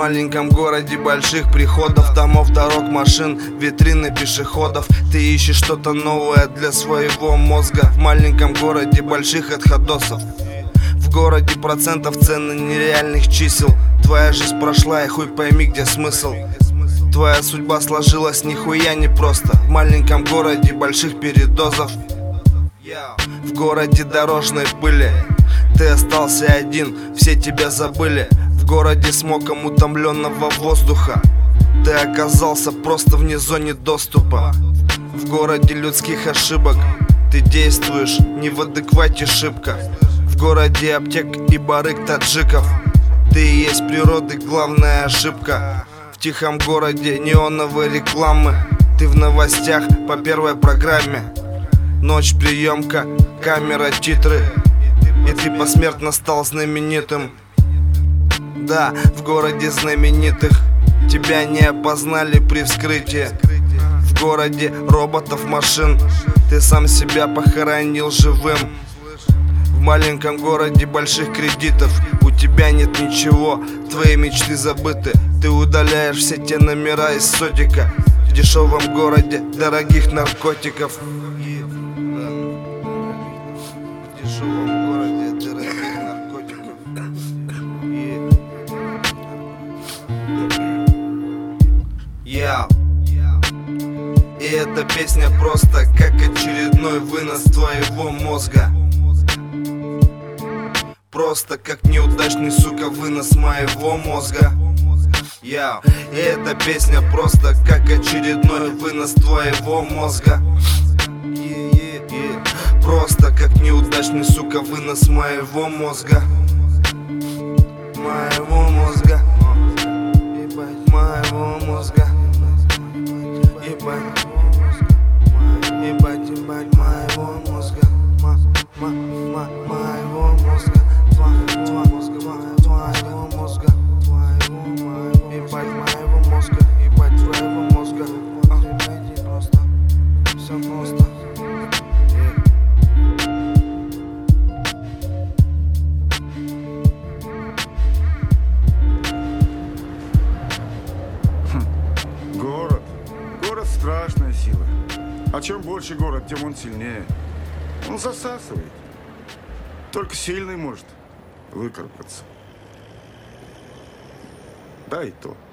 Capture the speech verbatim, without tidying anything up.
маленьком городе больших приходов, домов, дорог, машин, витрины пешеходов. Ты ищешь что-то новое для своего мозга. В маленьком городе больших отходосов. В городе процентов, цены нереальных чисел. Твоя жизнь прошла, и хуй пойми, где смысл. Твоя судьба сложилась нихуя не просто. В маленьком городе больших передозов. В городе дорожной пыли. Ты остался один, все тебя забыли. В городе смогом утомленного воздуха. Ты оказался просто вне зоны доступа. В городе людских ошибок. Ты действуешь не в адеквате шибко. В городе аптек и барыг таджиков. Ты и есть природы главная ошибка. В тихом городе неоновые рекламы. Ты в новостях по первой программе. Ночь, приемка, камера, титры. И ты посмертно стал знаменитым. Да, в городе знаменитых. Тебя не опознали при вскрытии. В городе роботов, машин. Ты сам себя похоронил живым. В маленьком городе больших кредитов. У тебя нет ничего, твои мечты забыты. Ты удаляешь все те номера из сотика. В дешевом городе дорогих наркотиков. В дешевом городе дорогих наркотиков. Я. И эта песня просто как очередной вынос твоего мозга. Просто как неудачный, сука, вынос моего мозга. Я. И эта песня просто как очередной вынос твоего мозга. Просто как неудачный, сука, вынос моего мозга. Моего мозга. Моего мозга. Ебать. Ебать, ебать, моего мозга. Моего мозга. Твоего мозга. Твоего мозга. Ебать, моего мозга. Ебать, твоего мозга. Просто. Все просто. Город. Город страшная сила. А чем больше город, тем он сильнее. Он засасывает. Только сильный может выкарабкаться. Да и то.